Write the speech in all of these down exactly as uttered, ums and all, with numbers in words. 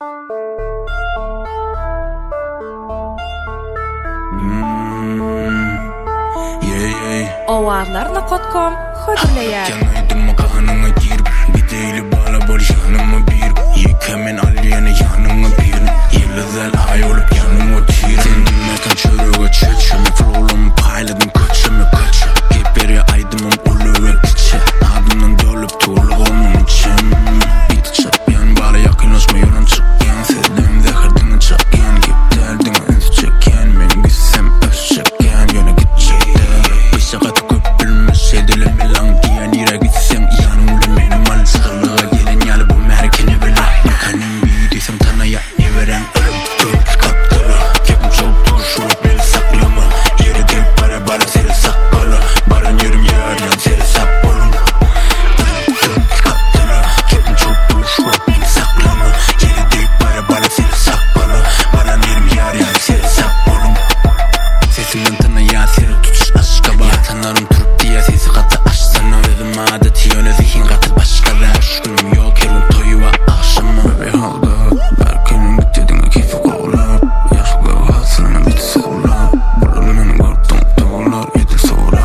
Owarlar nokotkom hödürleýär. Canaydım kanına girip Gideyli bala bol yanıma bir Yekamen alyana yanıma bir Yıldızlar ay olup yanıma tir Sendimlerken çörüge çöçüm Flow'lumu payladım kaçımı kaçı Keperi aydımım ulu ve piçe Adımdan dolup tuğlu onun için Biti çapyan bala yakınlaşma yoran çıkyan Sezdim zehirdiğini çakyan Gip derdine üst çeken Men gitsem öz çeken Yöne gidecekte Bışakatı köpülmüş Sedileme lan diyen yere gitsem Yanımda benim al sıkılığa gelen yalı bu merkeni bile Mekanim büyüdüysem tanaya ne veren Ölüm tutup kaptıra Kepim çok duruşup beni saklama Yere deyip para bana seni sakala Baran yürüm yarın seni sap olun Ölüm tutup kaptıra Kepim çok duruşup beni saklama Yere deyip para bana seni sakala Baran yürüm yarın seni sap olun Sesimin tanaya seni tutuş aşka var Yatanlarım turup diye sesi katı açsana Özüm adeti yöne zihin katı başkalar Aşkınım yok her gün toyu var akşama Bebeği halda Berkenin gittiğine keyfi koğlar Yaşlı hasılına biti soğlar Bulanın korktum doğular yedik soğlar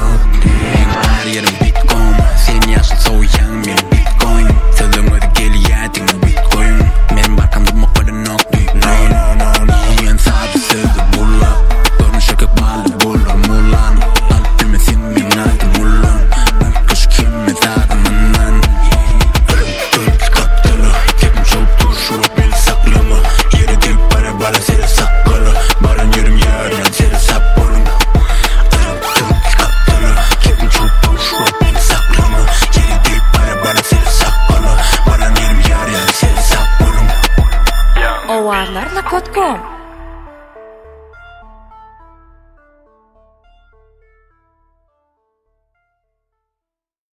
Her yerim bitcoin Senin yaşlı soğuyan benim bitcoin Sözüm öde geliyedin bitcoin Benim barkamda mokbada noktu No no no no Yiyen sabi sözü bulla Görünüşe kök balı bulur mulan Alıp bilmesin min adı mulan Kış kimme zadımından Ölüm tutup kaptıra Kepim çok duruşup beni saklama Yere deyip para bana seni sakala Baran yürüm yarın seni sap olun Ölüm tutup kaptıra Kepim çok duruşup beni saklama Yere deyip para bana seni sakala Baran yürüm yarın seni sap olun Owarlar nokotkom